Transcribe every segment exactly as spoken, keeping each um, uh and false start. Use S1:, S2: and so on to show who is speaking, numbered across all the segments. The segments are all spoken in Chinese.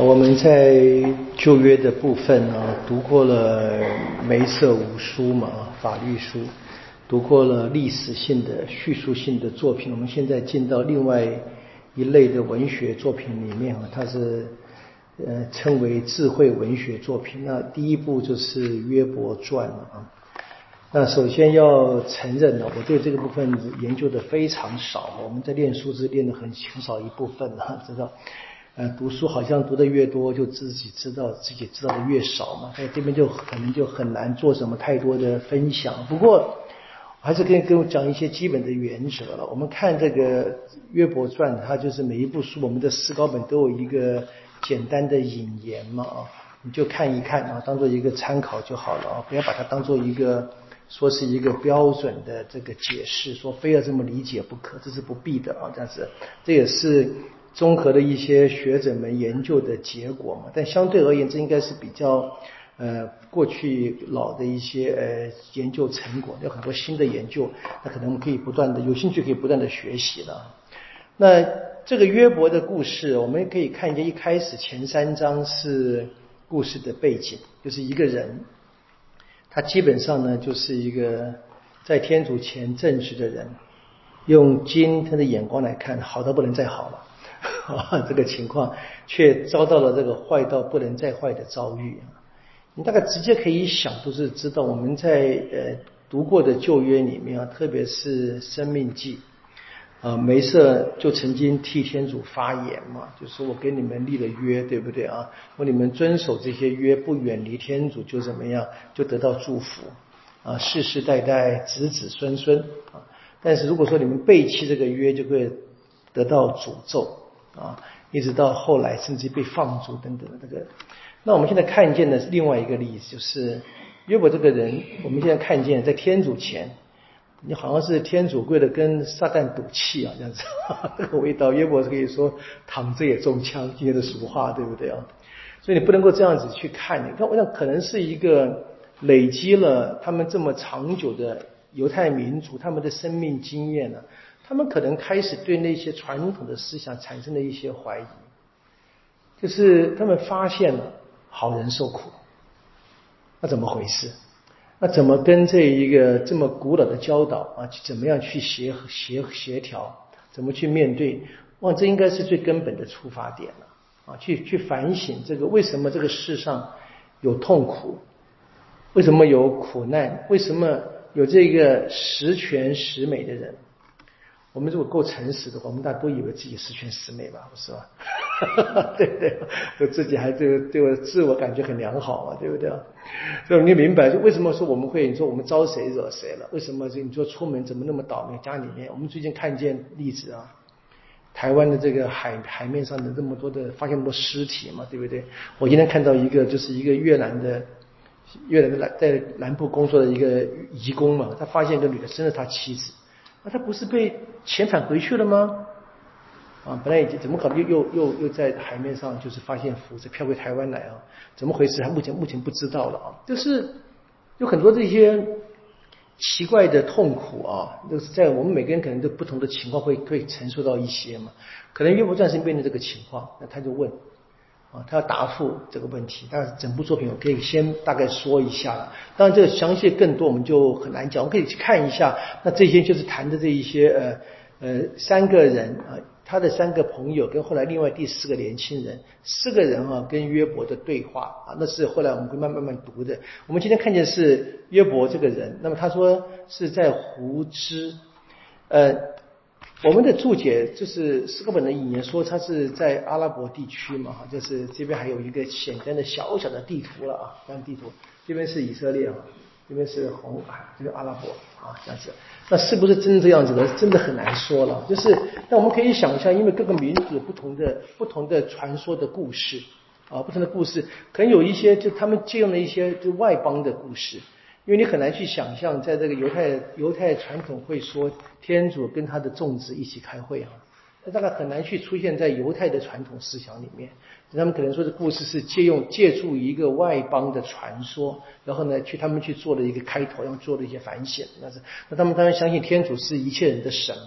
S1: 我们在旧约的部分啊，读过了梅瑟五书嘛，法律书，读过了历史性的、叙述性的作品。我们现在进到另外一类的文学作品里面啊，它是呃称为智慧文学作品。那第一部就是约伯传啊。那首先要承认呢，我对这个部分研究的非常少。我们在练书是练的很很少一部分啊，知道。呃，读书好像读的越多，就自己知道自己知道的越少嘛，在这边就可能就很难做什么太多的分享。不过，还是跟跟我讲一些基本的原则了。我们看这个约伯传，它就是每一部书，我们的思稿本都有一个简单的引言嘛啊，你就看一看啊，当做一个参考就好了啊，不要把它当做一个说是一个标准的这个解释，说非要这么理解不可，这是不必的啊。但是这也是综合的一些学者们研究的结果嘛，但相对而言，这应该是比较呃过去老的一些呃研究成果，有很多新的研究，那可能我们可以不断的有兴趣可以不断的学习了。那这个约伯的故事，我们可以看见一开始前三章是故事的背景，就是一个人，他基本上呢就是一个在天主前正直的人，用今天的眼光来看，好到不能再好了。啊，这个情况却遭到了这个坏到不能再坏的遭遇。你大概直接可以想，都是知道我们在呃读过的旧约里面啊，特别是申命记啊，梅瑟就曾经替天主发言嘛，就说我跟你们立了约，对不对啊？如果你们遵守这些约，不远离天主，就怎么样，就得到祝福啊，世世代代子子孙孙啊。但是如果说你们背弃这个约，就会得到诅咒。啊，一直到后来甚至被放逐等等的这个。那我们现在看见的是另外一个例子，就是约伯这个人，我们现在看见在天主前，你好像是天主为了跟撒旦赌气啊，这样子，这个味道。约伯可以说躺着也中枪，今天的俗话，对不对啊？所以你不能够这样子去看。你看，我想可能是一个累积了他们这么长久的犹太民族他们的生命经验呢、啊。他们可能开始对那些传统的思想产生了一些怀疑，就是他们发现了好人受苦，那怎么回事？那怎么跟这一个这么古老的教导啊，怎么样去协协协调，怎么去面对？哇，这应该是最根本的出发点了啊！去去反省这个为什么这个世上有痛苦，为什么有苦难，为什么有这个十全十美的人？我们如果够诚实的话，我们大家都以为自己十全十美吧，不是吧？对对，对自己还对对我自我感觉很良好嘛，对不对？所以你明白，就为什么说我们会，你说我们招谁惹谁了？为什么你说出门怎么那么倒霉？家里面，我们最近看见例子啊，台湾的这个海海面上的这么多的发现那么多尸体嘛，对不对？我今天看到一个，就是一个越南的越南的南在南部工作的一个移工嘛，他发现一个女的生了他妻子。那他不是被遣返回去了吗？啊，本来已经怎么搞，又又又又在海面上就是发现浮着飘回台湾来啊？怎么回事？还目前目前不知道了啊。就是有很多这些奇怪的痛苦啊，都是在我们每个人可能都不同的情况会会承受到一些嘛。可能约伯战士面对这个情况，那他就问啊，他要答复这个问题。但是整部作品我可以先大概说一下了，当然这个详细更多我们就很难讲，我们可以去看一下。那这些就是谈的这一些呃呃三个人啊，他的三个朋友跟后来另外第四个年轻人，四个人啊跟约伯的对话啊，那是后来我们会慢慢慢读的。我们今天看见是约伯这个人，那么他说是在胡支，呃。我们的注解就是斯科本的引言说他是在阿拉伯地区嘛，就是这边还有一个简单的小小的地图了啊，这样地图，这边是以色列啊，这边是红海，这个阿拉伯啊，这样子。那是不是真这样子的？真的很难说了。就是，那我们可以想象，因为各个民族有不同的不同的传说的故事啊，不同的故事，可能有一些就他们借用了一些就外邦的故事。因为你很难去想象，在这个犹太犹太传统会说天主跟他的众子一起开会啊，那大概很难去出现在犹太的传统思想里面。他们可能说的故事是借用借助一个外邦的传说，然后呢去他们去做了一个开头，然后做了一些反省。那是那他们当然相信天主是一切人的神嘛。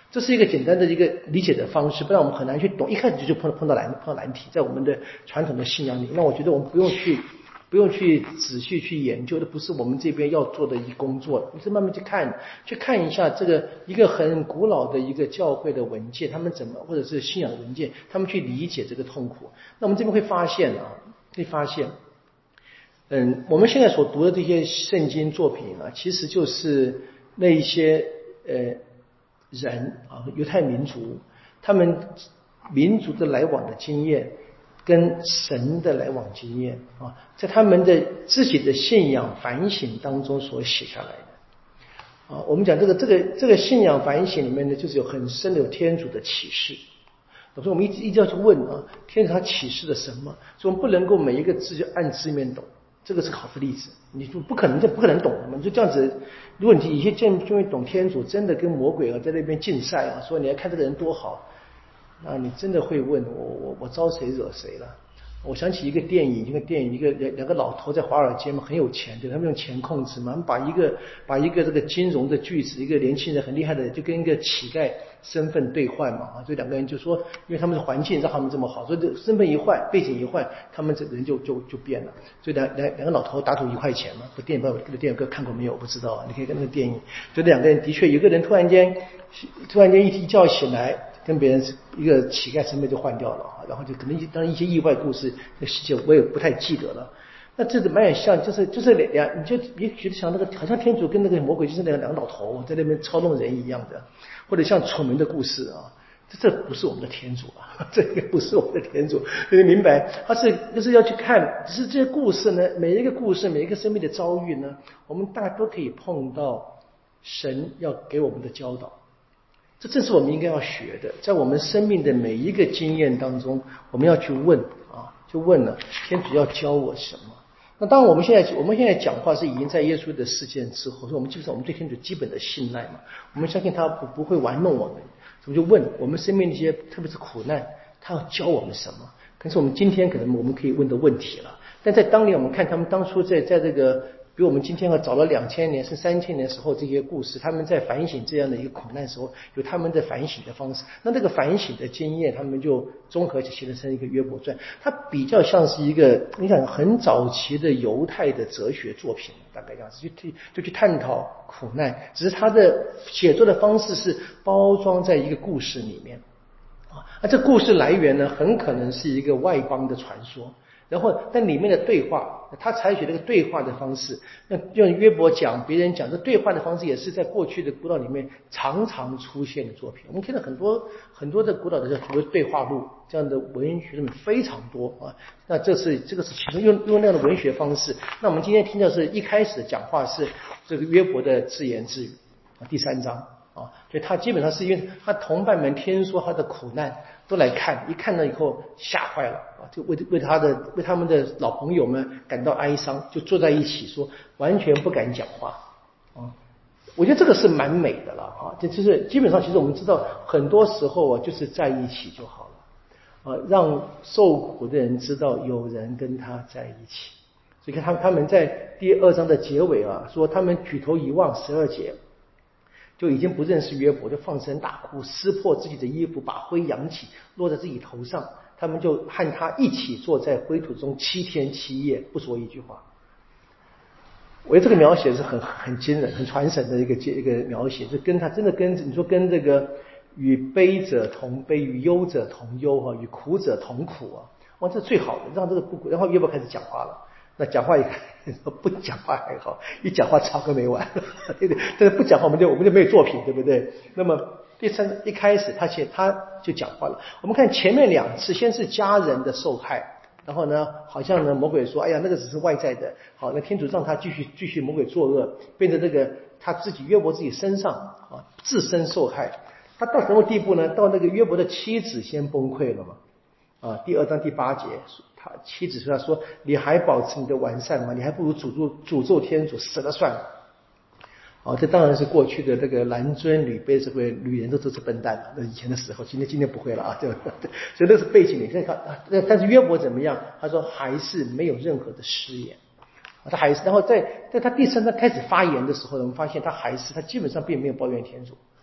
S1: 这是一个简单的一个理解的方式，不然我们很难去懂。一开始就碰碰到难碰到难题，在我们的传统的信仰里，那我觉得我们不用去不用去仔细去研究的，不是我们这边要做的一工作，你是慢慢去看，去看一下这个一个很古老的一个教会的文件，他们怎么或者是信仰的文件，他们去理解这个痛苦。那我们这边会发现啊，会发现。嗯，我们现在所读的这些圣经作品啊，其实就是那一些呃人啊，犹太民族，他们民族的来往的经验，跟神的来往经验啊，在他们的自己的信仰反省当中所写下来的啊。我们讲这个这个这个信仰反省里面呢，就是有很深的有天主的启示。所以我们一直一直要去问啊，天主他启示了什么？所以我们不能够每一个字就按字面懂。这个是好的例子，你就不可能，这不可能懂的嘛。你就这样子，如果你一些见就会懂天主，真的跟魔鬼啊在那边竞赛啊，说你要看这个人多好，那你真的会问我我我招谁惹谁了？我想起一个电影，一个电影，一个两两个老头在华尔街嘛，很有钱，对，他们用钱控制嘛，他们把一个把一个这个金融的巨子，一个年轻人很厉害的，就跟一个乞丐身份兑换嘛，啊，所以两个人就说，因为他们的环境让他们这么好，所以这身份一换，背景一换，他们这人就就就变了。所以两两两个老头打赌一块钱嘛，不电影不这个电影哥看过没有？我不知道啊，你可以看那个电影。就这两个人的确，有个人突然间突然间一一觉醒来。跟别人一个乞丐身份就换掉了啊，然后就可能当然一些意外故事，那细节我也不太记得了。那这个蛮也像，就是就是两，你就你觉得像那个好像天主跟那个魔鬼就是那两个老头在那边操弄人一样的，或者像楚门的故事啊，这这不是我们的天主啊，这个不是我们的天主，你明白？他是就是要去看，只是这些故事呢，每一个故事，每一个生命的遭遇呢，我们大家都可以碰到神要给我们的教导。这正是我们应该要学的，在我们生命的每一个经验当中，我们要去问啊，就问了天主要教我什么。那当然我们现在我们现在讲话是已经在耶稣的事件之后，所以我们基本上我们对天主基本的信赖嘛，我们相信他不不会玩弄我们，我们就问我们生命的一些特别是苦难，他要教我们什么？可是我们今天可能我们可以问的问题了，但在当年我们看他们当初在在这个。比我们今天要早了两千年是三千年时候这些故事，他们在反省这样的一个苦难时候，有他们的反省的方式。那这个反省的经验，他们就综合起形成一个约伯传。它比较像是一个你想很早期的犹太的哲学作品，大概这样子就去就去探讨苦难，只是它的写作的方式是包装在一个故事里面啊。那这故事来源呢，很可能是一个外邦的传说。然后，但里面的对话，他采取这个对话的方式，那用约伯讲，别人讲，这对话的方式也是在过去的古老里面常常出现的作品。我们看到很多很多的古老的很多对话录这样的文学里面非常多啊。那这是这个是其中用用那样的文学方式。那我们今天听到是一开始讲话是这个约伯的自言自语啊，第三章啊，所以他基本上是因为他同伴们听说他的苦难。都来看，一看到以后吓坏了啊！就为为他的为他们的老朋友们感到哀伤，就坐在一起说，完全不敢讲话啊！我觉得这个是蛮美的了啊！这就是基本上，其实我们知道，很多时候啊，就是在一起就好了啊，让受苦的人知道有人跟他在一起。所以看他们他们在第二章的结尾啊，说他们举头一望，十二节。就已经不认识约伯，就放声大哭，撕破自己的衣服，把灰扬起，落在自己头上。他们就和他一起坐在灰土中七天七夜，不说一句话。我觉得这个描写是很很惊人、很传神的一个一个描写，就跟他真的跟你说跟这个与悲者同悲，与忧者同忧哈，与苦者同苦啊，哇，这最好的，让这个不苦。然后约伯开始讲话了。那讲话也不讲话还好，一讲话吵个没完，对不对？但是不讲话我们就我们就没有作品，对不对？那么第三一开始他前他就讲话了。我们看前面两次，先是家人的受害，然后呢，好像呢魔鬼说，哎呀，那个只是外在的，好，那天主让他继续继续魔鬼作恶，变成这个他自己约伯自己身上啊自身受害。他到什么地步呢？到那个约伯的妻子先崩溃了嘛？啊，第二章第八节。他妻子说：“他说你还保持你的完善吗？你还不如诅咒诅咒天主，死了算了。”哦，这当然是过去的这个男尊女卑社会，女人都都是笨蛋了。那以前的时候，今天今天不会了啊，对吧？所以那是背景。你看看，但是约伯怎么样？他说还是没有任何的失言，他还是，然后在在他第三章开始发言的时候，我们发现他还是他基本上并没有抱怨天主。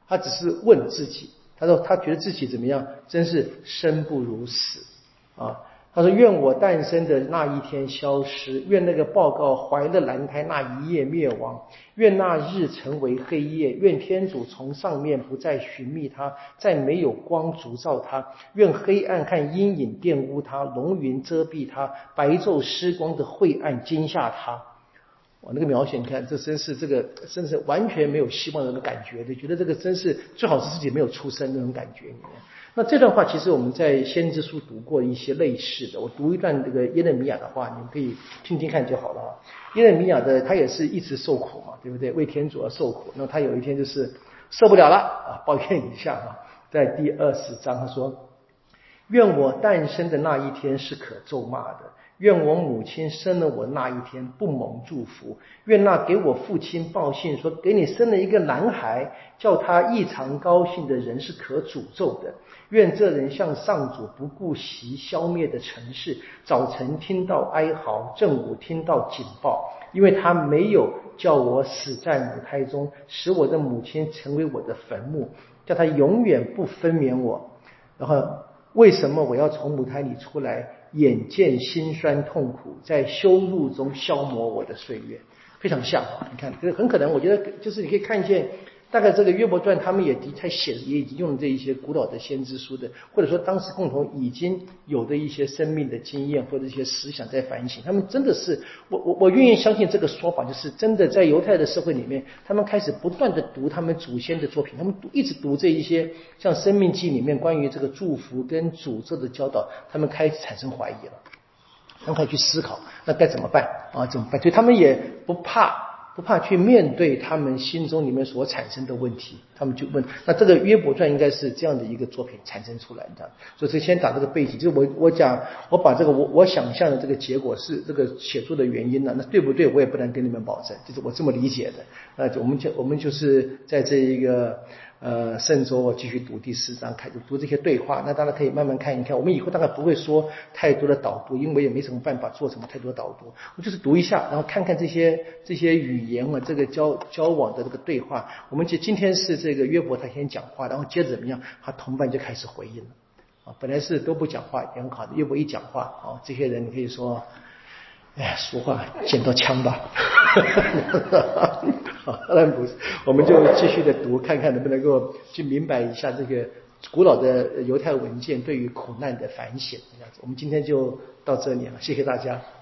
S1: 他只是问自己，他说他觉得自己怎么样，真是生不如死啊。他说愿我诞生的那一天消失，愿那个报告怀了蓝胎那一夜灭亡，愿那日成为黑夜，愿天主从上面不再寻觅他，再没有光烛照他，愿黑暗和阴影玷污他，龙云遮蔽他，白昼失光的晦暗惊吓他。哇，那个描写你看，这真是这个真是完全没有希望的那种感觉，就觉得这个真是最好是自己没有出生那种感觉。那这段话其实我们在先知书读过一些类似的，我读一段这个耶勒米亚的话，你们可以听听看就好了啊。耶勒米亚的他也是一直受苦嘛，对不对？为天主而受苦。那他有一天就是受不了了啊，抱怨一下啊，在第二十章他说：愿我诞生的那一天是可咒骂的，愿我母亲生了我那一天不蒙祝福，愿那给我父亲报信说给你生了一个男孩，叫他异常高兴的人是可诅咒的。愿这人向上主不顾惜消灭的城市，早晨听到哀嚎，正午听到警报，因为他没有叫我死在母胎中，使我的母亲成为我的坟墓，叫他永远不分娩我。然后为什么我要从母胎里出来，眼见辛酸痛苦，在羞辱中消磨我的岁月？非常像啊！你看，很可能我觉得就是你可以看见，大概这个约伯传他们也的确写也已经用这一些古老的先知书的，或者说当时共同已经有的一些生命的经验或者一些思想在反省。他们真的是，我我我愿意相信这个说法，就是真的在犹太的社会里面，他们开始不断的读他们祖先的作品，他们读一直读这一些像《生命记》里面关于这个祝福跟诅咒的教导，他们开始产生怀疑了。他们可以去思考，那该怎么办啊？怎么办？所以他们也不怕，不怕去面对他们心中里面所产生的问题。他们就问，那这个约伯传应该是这样的一个作品产生出来的。所以这先打这个背景，就是我我讲，我把这个我我想象的这个结果是这个写作的原因呢，那对不对？我也不能跟你们保证，就是我这么理解的。那我们就我们就是在这一个。呃，圣周我继续读第四章，开始读这些对话，那当然可以慢慢看一看。我们以后大概不会说太多的导读，因为也没什么办法做什么太多导读。我就是读一下，然后看看这些这些语言啊，这个交交往的这个对话。我们就今天是这个约伯他先讲话，然后接着怎么样，他同伴就开始回应了。啊，本来是都不讲话也很好的，约伯一讲话，啊，这些人你可以说。哎，俗话捡到枪吧。好，当然不是，我们就继续的读，看看能不能够去明白一下这个古老的犹太文件对于苦难的反省。这样子，我们今天就到这里了，谢谢大家。